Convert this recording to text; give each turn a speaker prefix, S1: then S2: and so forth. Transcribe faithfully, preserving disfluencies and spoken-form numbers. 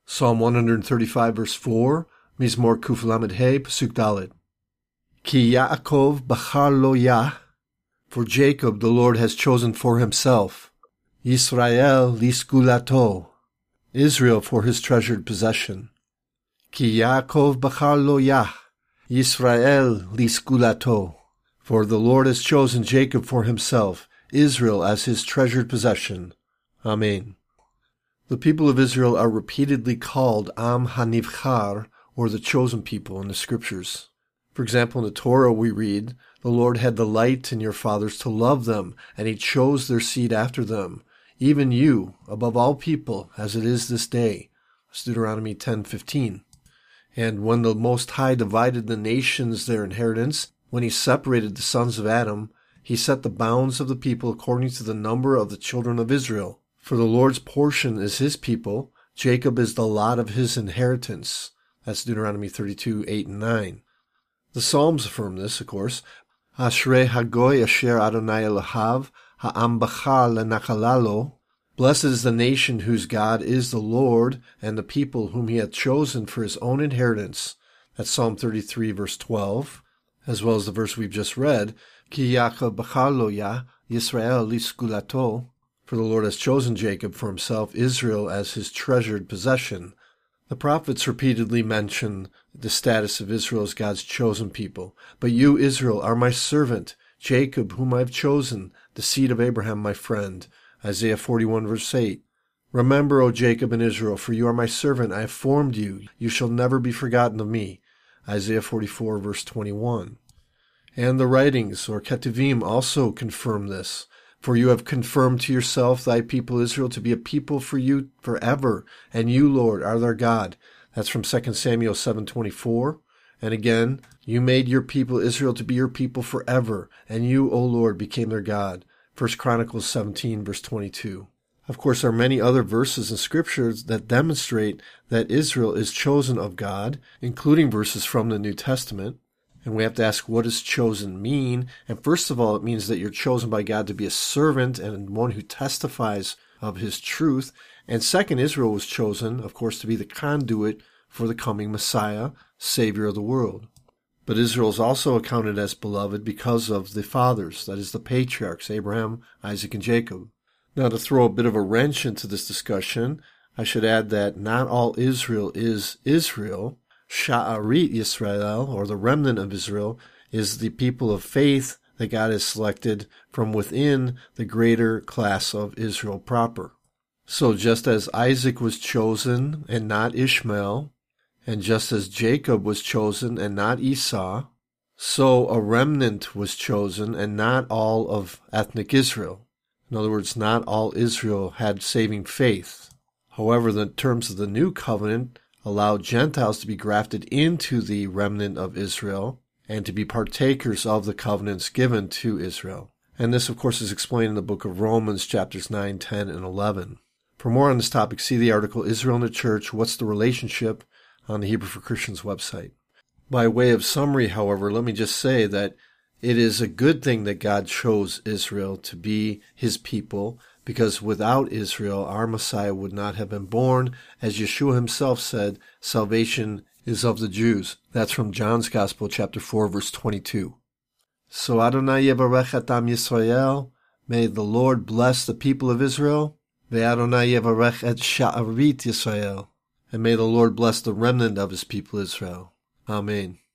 S1: Psalm one thirty-five, verse four, Mizmor Kuf Lamed He, Pasuk Dalet. Ki Yaakov bachar lo Yah, for Jacob the Lord has chosen for himself, Yisrael lisgulato, Israel for his treasured possession. Ki Yaakov bachar lo Yah, Yisrael lisgulato, for the Lord has chosen Jacob for himself, Israel as his treasured possession. Amen. The people of Israel are repeatedly called Am HaNivchar, or the chosen people, in the Scriptures. For example, in the Torah we read, the Lord had delight in your fathers to love them, and he chose their seed after them, even you, above all people, as it is this day. That's Deuteronomy ten fifteen. And when the Most High divided the nations their inheritance, when he separated the sons of Adam, he set the bounds of the people according to the number of the children of Israel. For the Lord's portion is his people, Jacob is the lot of his inheritance. That's Deuteronomy thirty-two, eight and nine. The Psalms affirm this, of course. Ashrei Hagoy Asher Adonai Elohav, Ha'am Bachar Lenachalalo. Blessed is the nation whose God is the Lord, and the people whom he hath chosen for his own inheritance. That's Psalm thirty-three, verse twelve, as well as the verse we've just read. Ki Yaakov bachar lo Yah, Yisrael lisgulato. For the Lord has chosen Jacob for himself, Israel as his treasured possession. The prophets repeatedly mention the status of Israel as God's chosen people. But you, Israel, are my servant, Jacob, whom I have chosen, the seed of Abraham, my friend. Isaiah forty-one, verse eight. Remember, O Jacob and Israel, for you are my servant. I have formed you. You shall never be forgotten of me. Isaiah forty-four, verse twenty-one. And the writings, or Ketuvim, also confirm this. For you have confirmed to yourself thy people Israel to be a people for you forever, and you, Lord, are their God. That's from Second Samuel seven twenty-four. And again, you made your people Israel to be your people forever, and you, O Lord, became their God. First Chronicles seventeen, verse twenty-two. Of course, there are many other verses in Scriptures that demonstrate that Israel is chosen of God, including verses from the New Testament. And we have to ask, what does chosen mean? And first of all, it means that you're chosen by God to be a servant and one who testifies of his truth. And second, Israel was chosen, of course, to be the conduit for the coming Messiah, Savior of the world. But Israel is also accounted as beloved because of the fathers, that is, the patriarchs, Abraham, Isaac, and Jacob. Now, to throw a bit of a wrench into this discussion, I should add that not all Israel is Israel. Sha'arit Yisrael, or the remnant of Israel, is the people of faith that God has selected from within the greater class of Israel proper. So just as Isaac was chosen and not Ishmael, and just as Jacob was chosen and not Esau, so a remnant was chosen and not all of ethnic Israel. In other words, not all Israel had saving faith. However, the terms of the new covenant allow Gentiles to be grafted into the remnant of Israel and to be partakers of the covenants given to Israel. And this, of course, is explained in the book of Romans, chapters nine, ten, and eleven. For more on this topic, see the article, Israel and the Church, What's the Relationship?, on the Hebrew for Christians website. By way of summary, however, let me just say that it is a good thing that God chose Israel to be his people, because without Israel, our Messiah would not have been born. As Yeshua himself said, salvation is of the Jews. That's from John's Gospel, chapter four, verse twenty-two. So Adonai yevarech et am Yisrael, may the Lord bless the people of Israel. Ve'Adonai yevarech et sha'arit Yisrael, and may the Lord bless the remnant of his people Israel. Amen.